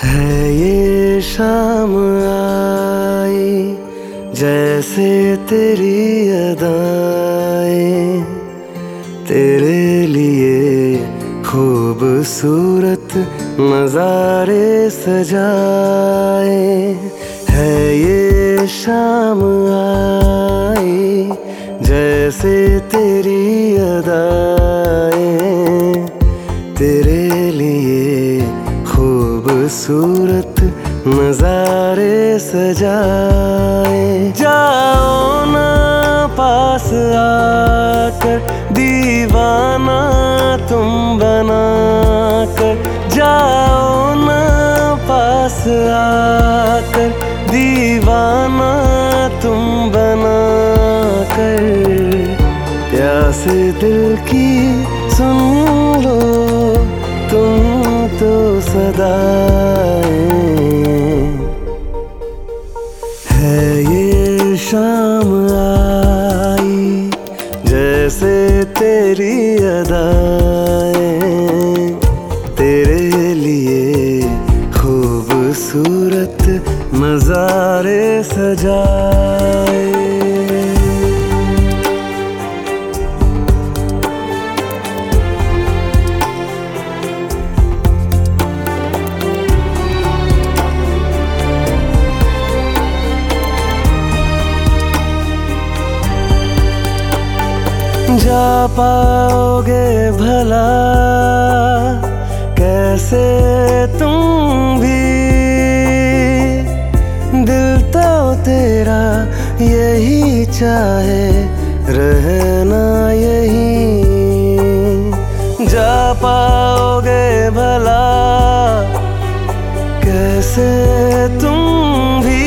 है ये शाम आई जैसे तेरी अदाएं तेरे लिए खूबसूरत नजारे सजाए। है ये शाम आई जैसे तेरी अदाएं तेरे लिए खूबसूरत नजारे सजाए। जाओ ना पास आकर दीवाना तुम बना कर, जाओ ना पास आकर दीवाना तुम बना कर। प्यास दिल की सुन लो तुम तो सदाएं। है ये शाम आई जैसे तेरी अदाएं तेरे लिए खूबसूरत नजारे सजाए। जा पाओगे भला कैसे तुम भी, दिल तो तेरा यही चाहे रहना यहीं। जा पाओगे भला कैसे तुम भी,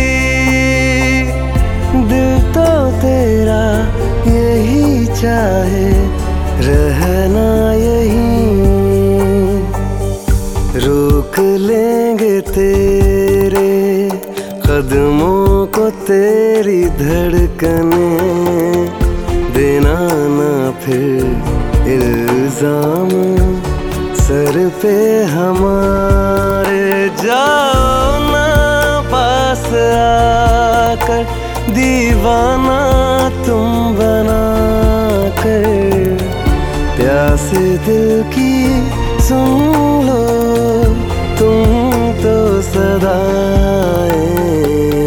दिल तो तेरा यही चाहे रहना यहीं। रोक लेंगे तेरे कदमों को तेरी धड़कने, देना ना फिर इल्जाम सर पे हमारे। जाओ ना पास आकर दीवाना तुम बना कर। प्यास दिल की सुन लो तुम तो सदाएं।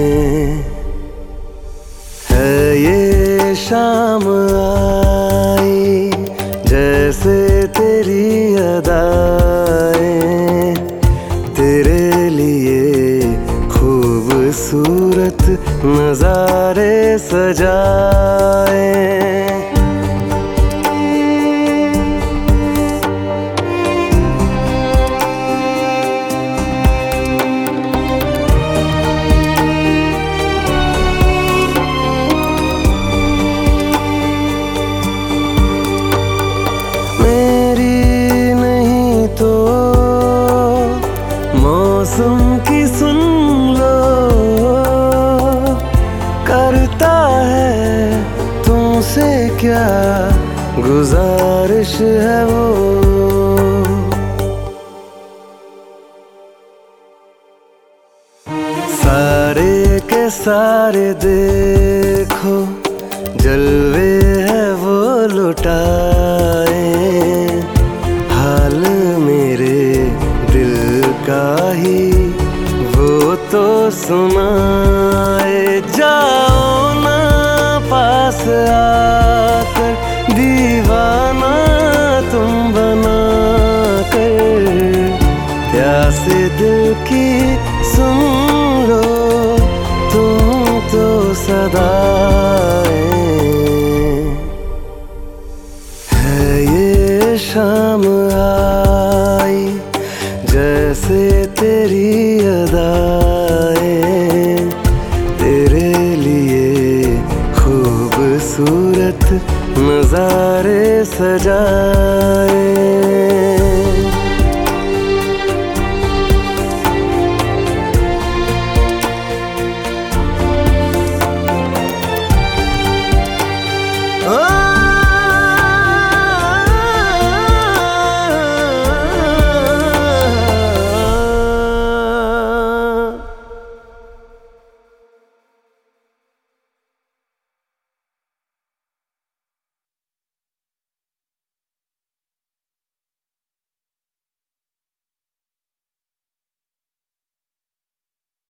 है ये शाम आई जैसे तेरी अदाएं तेरे लिए खूबसूरत नजारे सजाए। मेरी नहीं तो मौसम की सुन लो, करता है तुमसे क्या गुजारिश है वो। सारे के सारे देखो जलवे है वो लुटाए, हाल मेरे दिल का ही वो तो सुनाए। जाओ ना पास आकर दीवाना तुम बना कर। प्यास दिल की सुन लो तुम तो सदाएं। है ये शाम आई जैसे तेरी अदाएं तेरे लिए खूबसूरत नजारे सजाए।